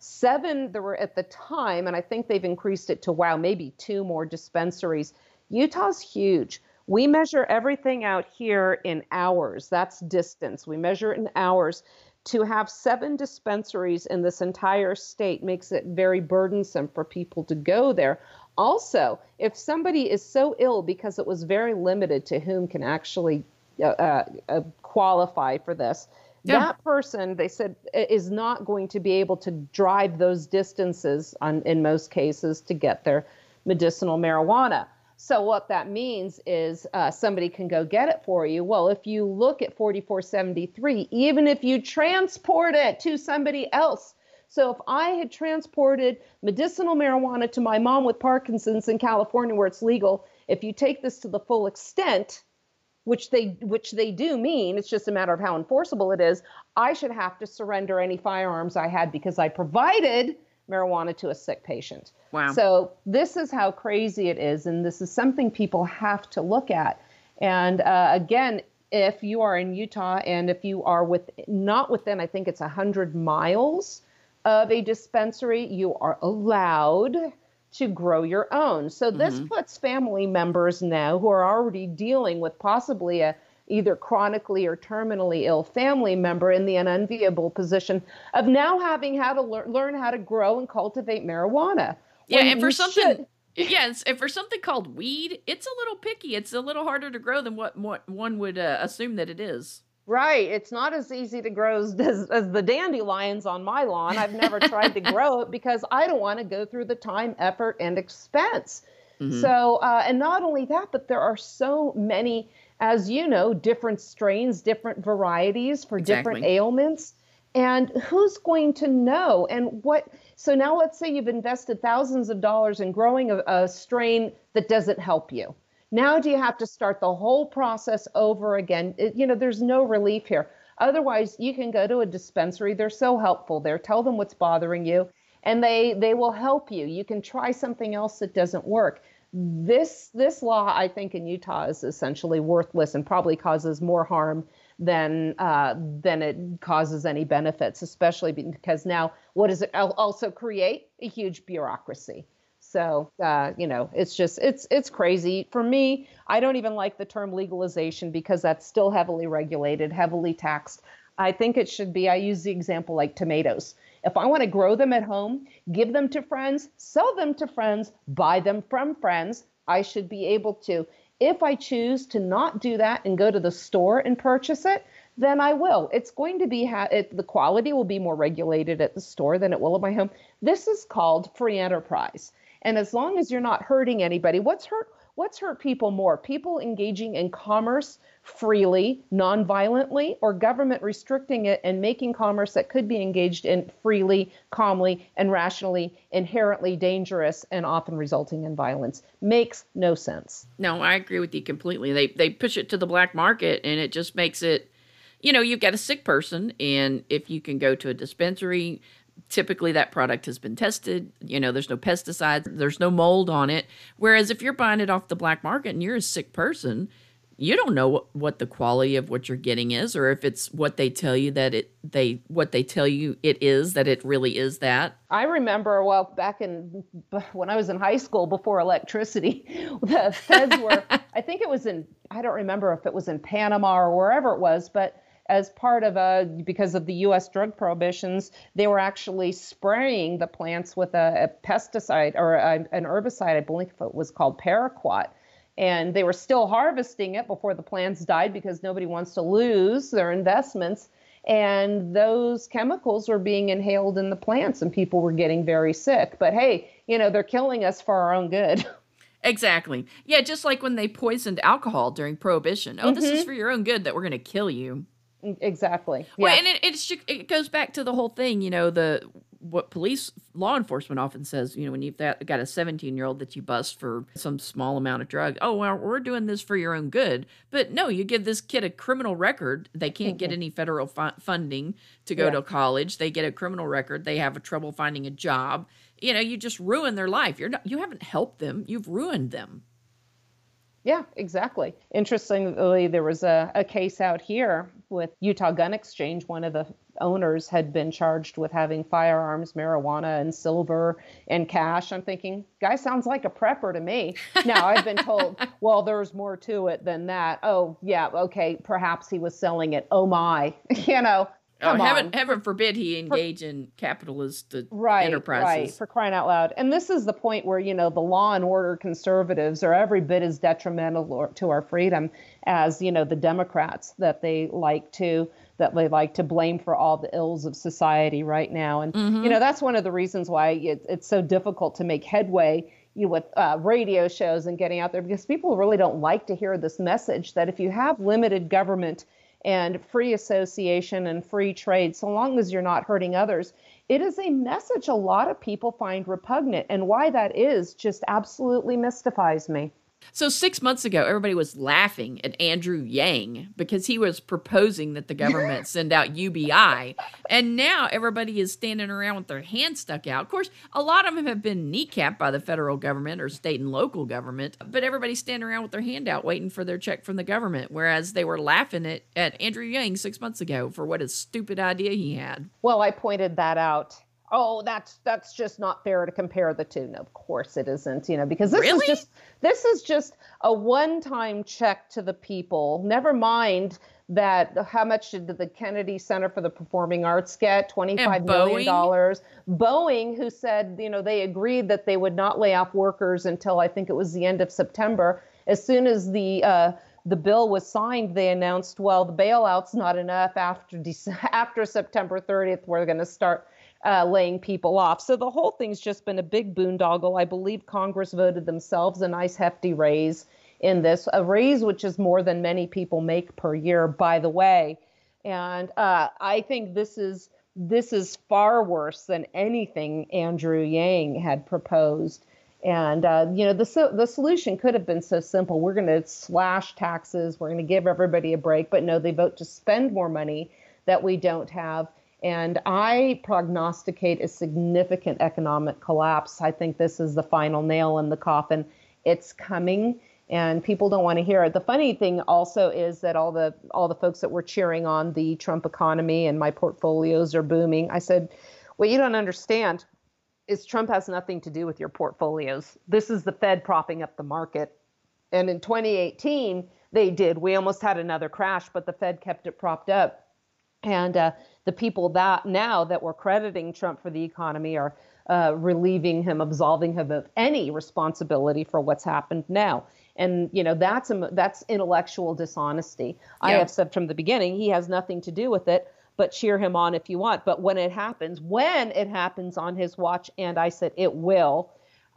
7, there were at the time, and I think they've increased it to, maybe 2 more dispensaries. Utah's huge. We measure everything out here in hours. That's distance. We measure it in hours. To have 7 dispensaries in this entire state makes it very burdensome for people to go there. Also, if somebody is so ill because it was very limited to whom can actually qualify for this, that person, they said, is not going to be able to drive those distances in most cases to get their medicinal marijuana. So what that means is somebody can go get it for you. Well, if you look at 4473, even if you transport it to somebody else. So if I had transported medicinal marijuana to my mom with Parkinson's in California where it's legal, if you take this to the full extent, which they do mean, it's just a matter of how enforceable it is, I should have to surrender any firearms I had because I provided marijuana to a sick patient. Wow. So this is how crazy it is, and this is something people have to look at. And again, if you are in Utah and if you are not within, I think it's 100 miles of a dispensary, you are allowed to grow your own. So this puts family members now who are already dealing with possibly a either chronically or terminally ill family member in the unenviable position of now having how to learn how to grow and cultivate marijuana. Yeah, and for something, and for something called weed, it's a little picky. It's a little harder to grow than what one would assume that it is. Right. It's not as easy to grow as the dandelions on my lawn. I've never tried to grow it because I don't want to go through the time, effort, and expense. So, and not only that, but there are so many, as you know, different strains, different varieties for different ailments. And who's going to know? So now let's say you've invested thousands of dollars in growing a strain that doesn't help you. Now do you have to start the whole process over again? There's no relief here. Otherwise, you can go to a dispensary. They're so helpful there. Tell them what's bothering you, and they will help you. You can try something else that doesn't work. This law, I think, in Utah is essentially worthless and probably causes more harm than it causes any benefits, especially because now what does it also create? A huge bureaucracy. So, it's crazy. For me, I don't even like the term legalization because that's still heavily regulated, heavily taxed. I think it should be, I use the example like tomatoes. If I want to grow them at home, give them to friends, sell them to friends, buy them from friends, I should be able to. If I choose to not do that and go to the store and purchase it, then I will. It's going to be, the quality will be more regulated at the store than it will at my home. This is called free enterprise. And as long as you're not hurting anybody, what's hurt people more? People engaging in commerce freely, non-violently, or government restricting it and making commerce that could be engaged in freely, calmly, and rationally inherently dangerous and often resulting in violence? Makes no sense. No, I agree with you completely. They push it to the black market, and it just makes it, you've got a sick person, and if you can go to a dispensary, typically that product has been tested. There's no pesticides, there's no mold on it. Whereas if you're buying it off the black market and you're a sick person, you don't know what the quality of what you're getting is, or if it's what they tell you that it really is that. I remember, back when I was in high school before electricity, the feds were, I think it was I don't remember if it was in Panama or wherever it was, but as part of because of the U.S. drug prohibitions, they were actually spraying the plants with a pesticide or an herbicide. I believe it was called paraquat. And they were still harvesting it before the plants died because nobody wants to lose their investments. And those chemicals were being inhaled in the plants and people were getting very sick. But hey, they're killing us for our own good. Exactly. Yeah, just like when they poisoned alcohol during Prohibition. Oh, this is for your own good that we're going to kill you. Exactly. Yeah. Well, and it goes back to the whole thing, what law enforcement often says, when you've got a 17-year-old that you bust for some small amount of drug. Oh, well, we're doing this for your own good. But no, you give this kid a criminal record. They can't get any federal funding to go to college. They get a criminal record. They have trouble finding a job. You just ruin their life. You haven't helped them. You've ruined them. Yeah, exactly. Interestingly, there was a case out here with Utah Gun Exchange. One of the owners had been charged with having firearms, marijuana, and silver and cash. I'm thinking, guy sounds like a prepper to me. Now, I've been told, well, there's more to it than that. Oh, yeah, okay, perhaps he was selling it. Oh, my, Heaven forbid he engage in capitalist enterprises. Right, for crying out loud. And this is the point where, the law and order conservatives are every bit as detrimental to our freedom as, the Democrats that they like to blame for all the ills of society right now. And, that's one of the reasons why it's so difficult to make headway with radio shows and getting out there, because people really don't like to hear this message that if you have limited government and free association and free trade, so long as you're not hurting others, it is a message a lot of people find repugnant. And why that is just absolutely mystifies me. So 6 months ago, everybody was laughing at Andrew Yang because he was proposing that the government send out UBI. And now everybody is standing around with their hands stuck out. Of course, a lot of them have been kneecapped by the federal government or state and local government, but everybody's standing around with their hand out waiting for their check from the government, whereas they were laughing at Andrew Yang 6 months ago for what a stupid idea he had. Well, I pointed that out. Oh, that's just not fair to compare the two. No, of course it isn't, because this is just a one-time check to the people. Never mind that how much did the Kennedy Center for the Performing Arts get? $25 million. Boeing, who said, they agreed that they would not lay off workers until I think it was the end of September. As soon as the bill was signed, they announced, well, the bailout's not enough after September 30th. We're going to start laying people off. So the whole thing's just been a big boondoggle. I believe Congress voted themselves a nice hefty raise in this, a raise which is more than many people make per year, by the way. And I think this is this is far worse than anything Andrew Yang had proposed. And, the solution could have been so simple. We're going to slash taxes. We're going to give everybody a break. But no, they vote to spend more money that we don't have. And I prognosticate a significant economic collapse. I think this is the final nail in the coffin. It's coming, and people don't want to hear it. The funny thing also is that all the folks that were cheering on the Trump economy and my portfolios are booming. I said, what you don't understand is Trump has nothing to do with your portfolios. This is the Fed propping up the market. And in 2018, they did. We almost had another crash, but the Fed kept it propped up. And the people that now that were crediting Trump for the economy are relieving him, absolving him of any responsibility for what's happened now. And, that's intellectual dishonesty. Yeah. I have said from the beginning, he has nothing to do with it, but cheer him on if you want. But when it happens on his watch, and I said it will,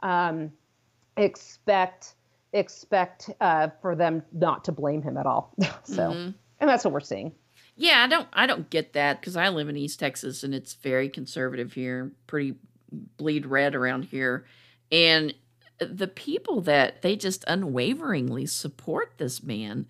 expect for them not to blame him at all. So, And that's what we're seeing. Yeah, I don't get that, because I live in East Texas and it's very conservative here, pretty bleed red around here. And the people that they just unwaveringly support this man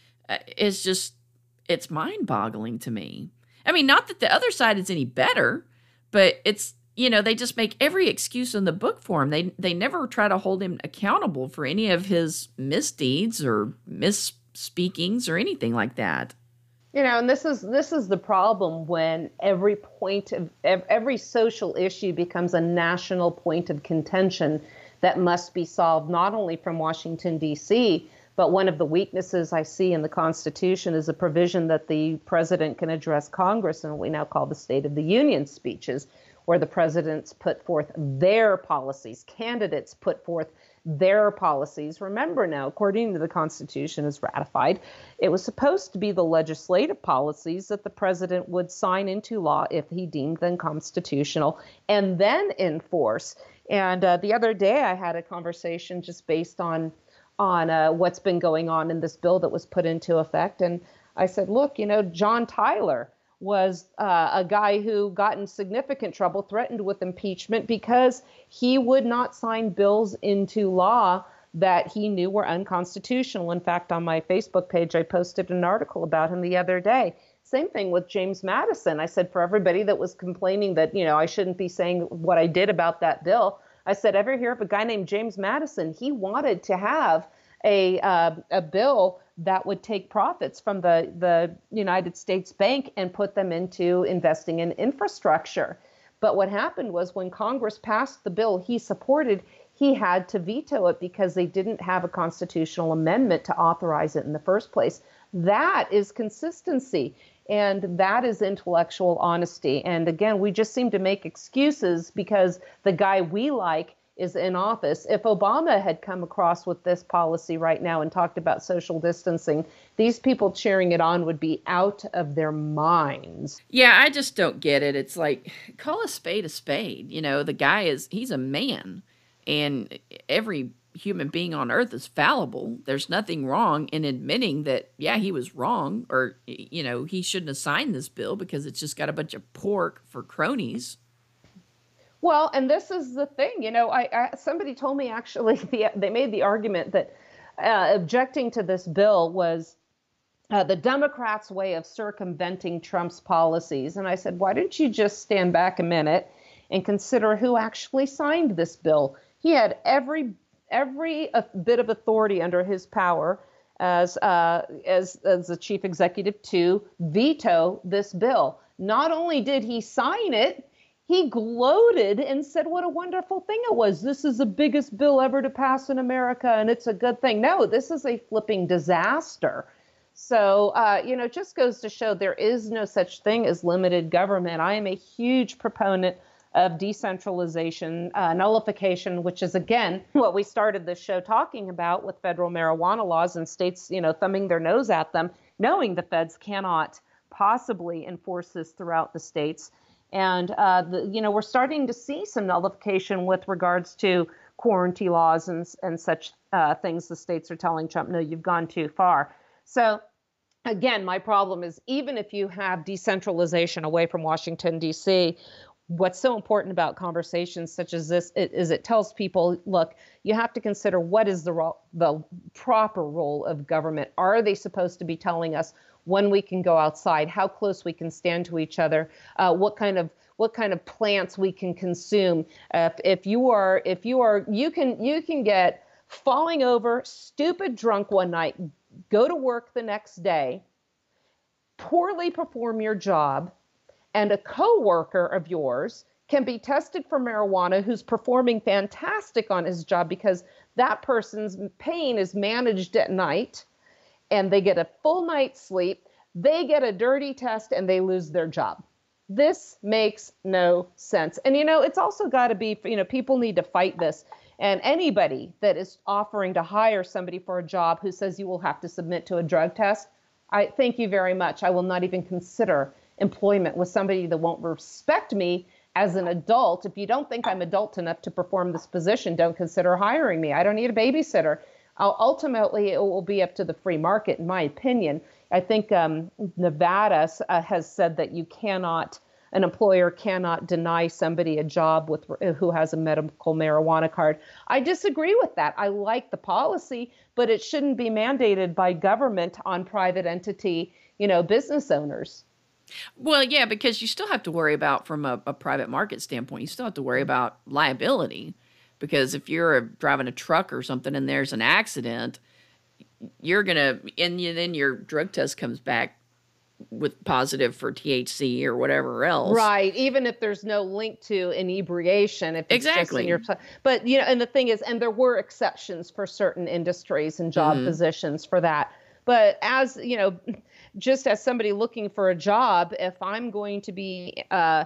it's mind-boggling to me. I mean, not that the other side is any better, but it's, they just make every excuse in the book for him. They never try to hold him accountable for any of his misdeeds or misspeakings or anything like that. And this is the problem when every social issue becomes a national point of contention that must be solved, not only from Washington, D.C., but one of the weaknesses I see in the Constitution is a provision that the president can address Congress in what we now call the State of the Union speeches, where the presidents put forth their policies, candidates put forth their policies. Remember now, according to the Constitution as ratified, it was supposed to be the legislative policies that the president would sign into law if he deemed them constitutional and then enforce. And the other day I had a conversation just based on what's been going on in this bill that was put into effect. And I said, look, John Tyler was a guy who got in significant trouble, threatened with impeachment because he would not sign bills into law that he knew were unconstitutional. In fact, on my Facebook page, I posted an article about him the other day. Same thing with James Madison. I said, for everybody that was complaining that, I shouldn't be saying what I did about that bill, I said, ever hear of a guy named James Madison? He wanted to have a bill that would take profits from the United States Bank and put them into investing in infrastructure. But what happened was when Congress passed the bill he supported, he had to veto it because they didn't have a constitutional amendment to authorize it in the first place. That is consistency, and that is intellectual honesty. And again, we just seem to make excuses because the guy we like is in office. If Obama had come across with this policy right now and talked about social distancing, these people cheering it on would be out of their minds. Yeah, I just don't get it. It's like, call a spade a spade. The guy he's a man, and every human being on earth is fallible. There's nothing wrong in admitting that, yeah, he was wrong, or, he shouldn't have signed this bill because it's just got a bunch of pork for cronies. Well, and this is the thing, somebody told me actually they made the argument that objecting to this bill was the Democrats' way of circumventing Trump's policies. And I said, why didn't you just stand back a minute and consider who actually signed this bill? He had every bit of authority under his power as the chief executive to veto this bill. Not only did he sign it, he gloated and said what a wonderful thing it was. This is the biggest bill ever to pass in America, and it's a good thing. No, this is a flipping disaster. So, it just goes to show there is no such thing as limited government. I am a huge proponent of decentralization, nullification, which is, again, what we started this show talking about with federal marijuana laws and states, thumbing their nose at them, knowing the feds cannot possibly enforce this throughout the states. And, we're starting to see some nullification with regards to quarantine laws and such things. The states are telling Trump, no, you've gone too far. So again, my problem is even if you have decentralization away from Washington, D.C., what's so important about conversations such as this is it tells people, look, you have to consider what is the proper role of government. Are they supposed to be telling us when we can go outside, how close we can stand to each other, what kind of plants we can consume? If you can get falling over, stupid drunk one night, go to work the next day, poorly perform your job, and a coworker of yours can be tested for marijuana who's performing fantastic on his job because that person's pain is managed at night and they get a full night's sleep, they get a dirty test and they lose their job. This makes no sense. And, it's also got to be, people need to fight this. And anybody that is offering to hire somebody for a job who says you will have to submit to a drug test, I thank you very much. I will not even consider employment with somebody that won't respect me as an adult. If you don't think I'm adult enough to perform this position, don't consider hiring me. I don't need a babysitter. Ultimately, it will be up to the free market, in my opinion. I think Nevada has said that an employer cannot deny somebody a job who has a medical marijuana card. I disagree with that. I like the policy, but it shouldn't be mandated by government on private entity, business owners. Well, yeah, because you still have to worry about, from a private market standpoint, you still have to worry about liability. Because if you're driving a truck or something and there's an accident, you're going to, and then your drug test comes back with positive for THC or whatever else. Right. Even if there's no link to inebriation. If it's exactly. Just in but, and the thing is, and there were exceptions for certain industries and job positions for that. But as, just as somebody looking for a job, if I'm going to be,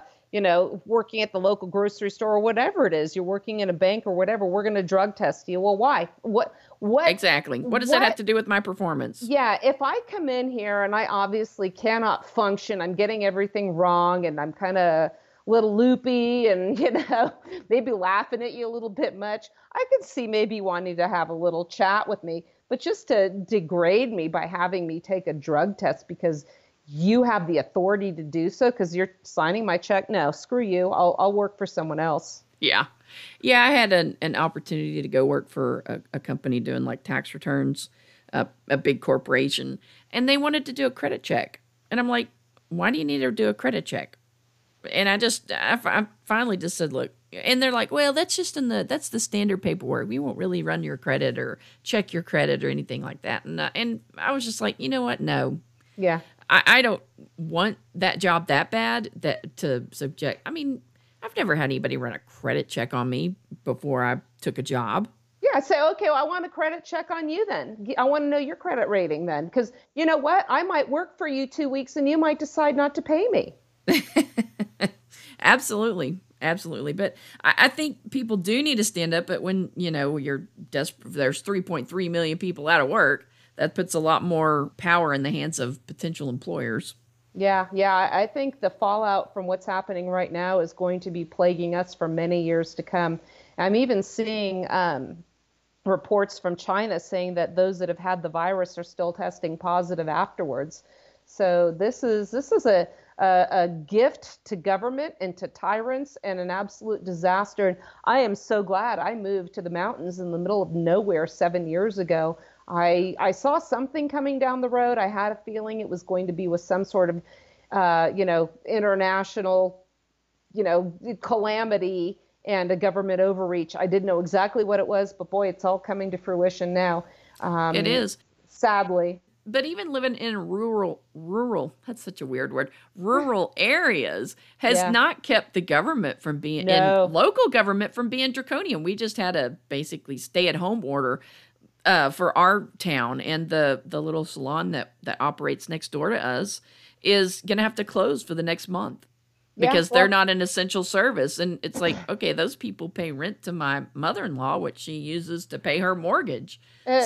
working at the local grocery store or whatever it is, you're working in a bank or whatever, we're going to drug test you. Well, why? What? Exactly. What does that have to do with my performance? Yeah. If I come in here and I obviously cannot function, I'm getting everything wrong and I'm kind of a little loopy and, maybe laughing at you a little bit much, I could see maybe wanting to have a little chat with me. But just to degrade me by having me take a drug test because you have the authority to do so because you're signing my check. No, screw you. I'll work for someone else. Yeah. Yeah, I had an opportunity to go work for a company doing like tax returns, a big corporation, and they wanted to do a credit check. And I'm like, why do you need to do a credit check? And I finally just said, look, and they're like, well, that's the standard paperwork. We won't really run your credit or check your credit or anything like that. And I was just like, you know what? No. Yeah. I don't want that job that bad to subject. I mean, I've never had anybody run a credit check on me before I took a job. Yeah, say, okay, well, I want a credit check on you then. I want to know your credit rating then. Because you know what? I might work for you 2 weeks and you might decide not to pay me. Absolutely. Absolutely. But I think people do need to stand up. But when, you're desperate, there's 3.3 million people out of work, that puts a lot more power in the hands of potential employers. Yeah. I think the fallout from what's happening right now is going to be plaguing us for many years to come. I'm even seeing reports from China saying that those that have had the virus are still testing positive afterwards. So this is a gift to government and to tyrants and an absolute disaster. And I am so glad I moved to the mountains in the middle of nowhere 7 years ago. I saw something coming down the road. I had a feeling it was going to be with some sort of, international, calamity and a government overreach. I didn't know exactly what it was, but boy, it's all coming to fruition now. It is. Sadly. But even living in rural, that's such a weird word, rural areas has not kept the government from being, and local government from being draconian. We just had a basically stay-at-home order for our town, and the little salon that operates next door to us is going to have to close for the next month because they're not an essential service. And it's like, okay, those people pay rent to my mother-in-law, which she uses to pay her mortgage.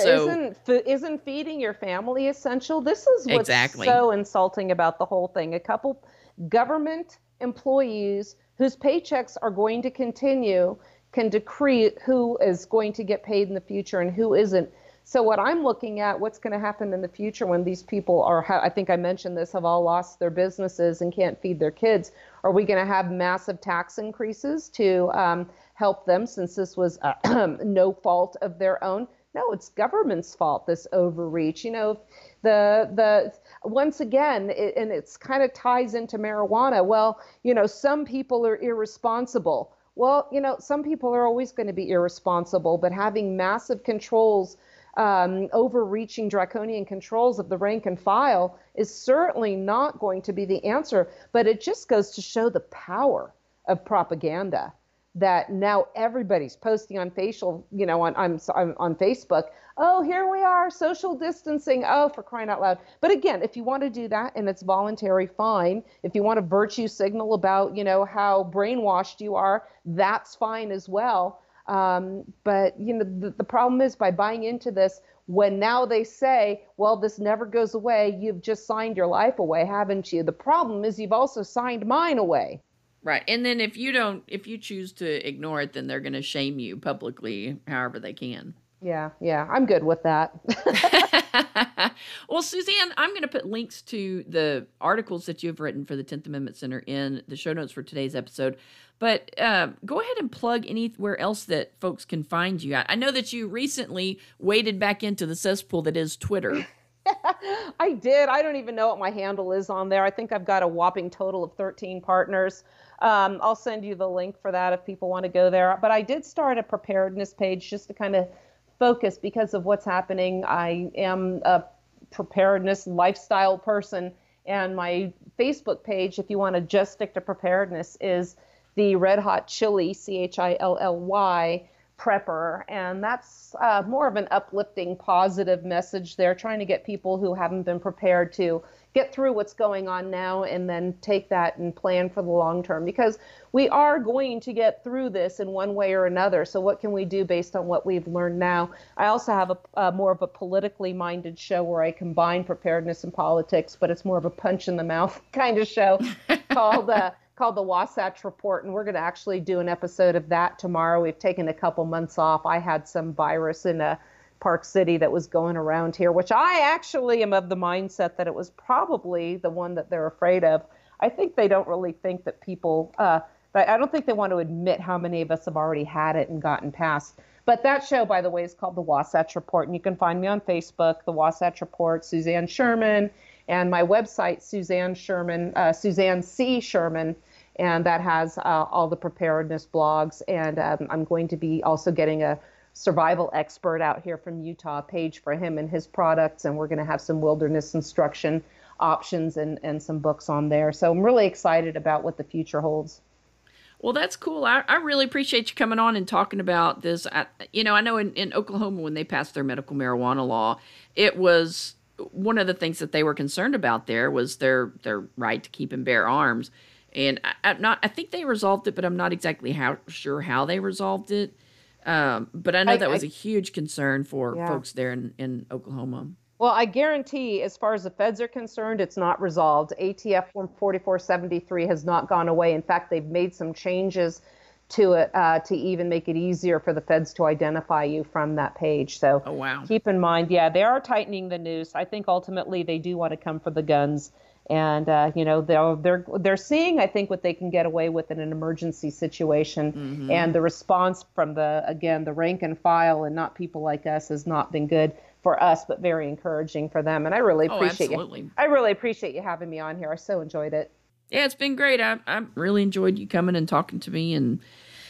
Isn't feeding your family essential? This is what's so insulting about the whole thing. A couple government employees whose paychecks are going to continue can decree who is going to get paid in the future and who isn't. So what I'm looking at, what's going to happen in the future when these people I think I mentioned this, have all lost their businesses and can't feed their kids. Are we going to have massive tax increases to help them, since this was no fault of their own? No, it's government's fault, this overreach. The once again, and it's kind of ties into marijuana. Well, some people are irresponsible. Well, some people are always going to be irresponsible, but having massive controls, overreaching draconian controls of the rank and file is certainly not going to be the answer. But it just goes to show the power of propaganda, that now everybody's posting on on Facebook. Oh, here we are, social distancing. Oh, for crying out loud. But again, if you want to do that and it's voluntary, fine. If you want to virtue signal about, how brainwashed you are, that's fine as well. But the problem is, by buying into this, when now they say, well, this never goes away, you've just signed your life away, haven't you? The problem is you've also signed mine away. Right. And then if you choose to ignore it, then they're going to shame you publicly however they can. Yeah. I'm good with that. Well, Suzanne, I'm going to put links to the articles that you've written for the 10th Amendment Center in the show notes for today's episode. But go ahead and plug anywhere else that folks can find you. I know that you recently waded back into the cesspool that is Twitter. I did. I don't even know what my handle is on there. I think I've got a whopping total of 13 partners. I'll send you the link for that if people want to go there. But I did start a preparedness page just to kind of focus, because of what's happening. I am a preparedness lifestyle person, and my Facebook page, if you want to just stick to preparedness, is the Red Hot Chili, CHILLY prepper. And that's more of an uplifting, positive message there, trying to get people who haven't been prepared to get through what's going on now and then take that and plan for the long term, because we are going to get through this in one way or another. So what can we do based on what we've learned now? I also have a more of a politically minded show where I combine preparedness and politics, but it's more of a punch in the mouth kind of show called the Wasatch Report, and we're going to actually do an episode of that tomorrow. We've taken a couple months off. I had some virus in Park City that was going around here, which I actually am of the mindset that it was probably the one that they're afraid of. I think they don't really think that people, I don't think they want to admit how many of us have already had it and gotten past. But that show, by the way, is called The Wasatch Report, and you can find me on Facebook, The Wasatch Report, Suzanne Sherman, and my website, Suzanne C. Sherman, and that has all the preparedness blogs. And I'm going to be also getting a survival expert out here from Utah page for him and his products, and we're going to have some wilderness instruction options and some books on there. So I'm really excited about what the future holds. Well, that's cool. I really appreciate you coming on and talking about this. I know in Oklahoma, when they passed their medical marijuana law, it was one of the things that they were concerned about there was their right to keep and bear arms. And I think they resolved it, but I'm not exactly sure how they resolved it. But I know that was a huge concern for folks there in Oklahoma. Well, I guarantee, as far as the feds are concerned, it's not resolved. ATF 4473 has not gone away. In fact, they've made some changes to it to even make it easier for the feds to identify you from that page. So keep in mind, they are tightening the noose. I think ultimately they do want to come for the guns. And, they're seeing, I think, what they can get away with in an emergency situation. Mm-hmm. And the response from the rank and file and not people like us has not been good for us, but very encouraging for them. And I really appreciate you. I really appreciate you having me on here. I so enjoyed it. Yeah, it's been great. I really enjoyed you coming and talking to me. And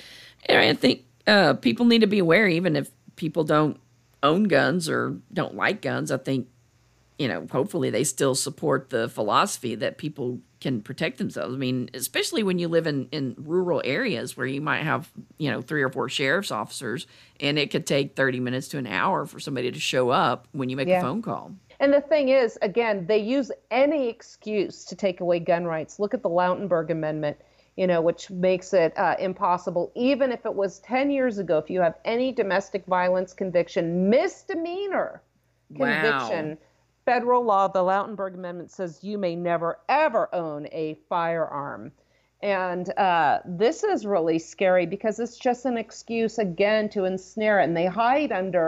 I think people need to be aware, even if people don't own guns or don't like guns. I think, hopefully they still support the philosophy that people can protect themselves. I mean, especially when you live in rural areas where you might have, 3 or 4 sheriff's officers, and it could take 30 minutes to an hour for somebody to show up when you make a phone call. And the thing is, again, they use any excuse to take away gun rights. Look at the Lautenberg Amendment, which makes it impossible. Even if it was 10 years ago, if you have any domestic violence conviction, misdemeanor conviction, federal law, the Lautenberg Amendment says you may never, ever own a firearm. And this is really scary because it's just an excuse, again, to ensnare it. And they hide under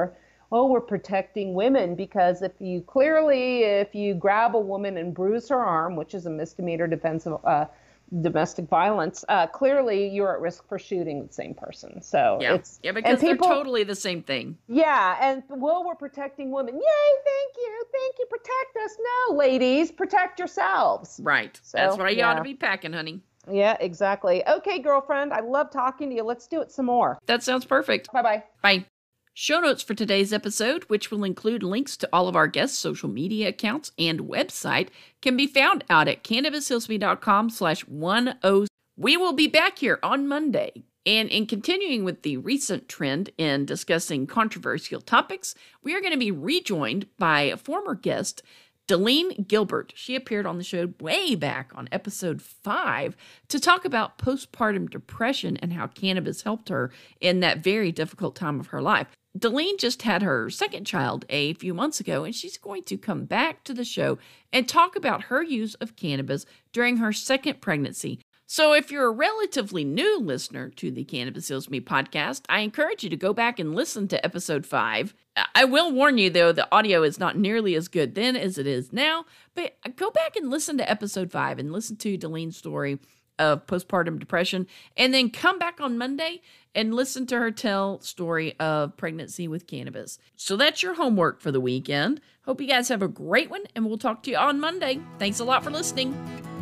oh, we're protecting women, because if you grab a woman and bruise her arm, which is a misdemeanor domestic violence, clearly you're at risk for shooting the same person. So because they're totally the same thing. Yeah, and we're protecting women. Yay, thank you, protect us. No, ladies, protect yourselves. Right. So, that's what you ought to be packing, honey. Yeah, exactly. Okay, girlfriend, I love talking to you. Let's do it some more. That sounds perfect. Bye-bye. Bye. Show notes for today's episode, which will include links to all of our guests' social media accounts and website, can be found out at CannabisHealsMe.com/10. We will be back here on Monday. And in continuing with the recent trend in discussing controversial topics, we are going to be rejoined by a former guest, Delene Gilbert. She appeared on the show way back on episode 5 to talk about postpartum depression and how cannabis helped her in that very difficult time of her life. Delene just had her second child a few months ago, and she's going to come back to the show and talk about her use of cannabis during her second pregnancy. So if you're a relatively new listener to the Cannabis Heals Me podcast, I encourage you to go back and listen to episode 5. I will warn you, though, the audio is not nearly as good then as it is now, but go back and listen to episode 5 and listen to Delene's story of postpartum depression, and then come back on Monday and listen to her tell story of pregnancy with cannabis. So that's your homework for the weekend. Hope you guys have a great one, and we'll talk to you on Monday. Thanks a lot for listening.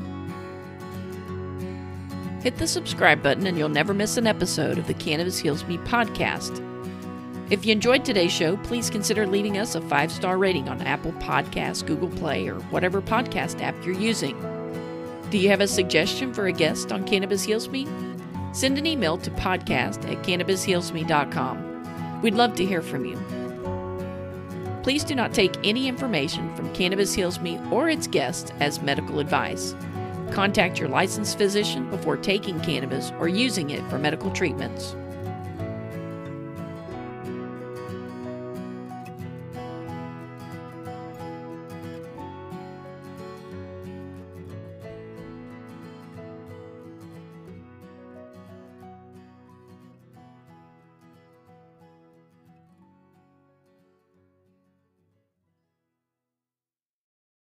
Hit the subscribe button and you'll never miss an episode of the Cannabis Heals Me podcast. If you enjoyed today's show, please consider leaving us a 5-star rating on Apple Podcasts, Google Play, or whatever podcast app you're using. Do you have a suggestion for a guest on Cannabis Heals Me? Send an email to podcast@cannabishealsme.com. We'd love to hear from you. Please do not take any information from Cannabis Heals Me or its guests as medical advice. Contact your licensed physician before taking cannabis or using it for medical treatments.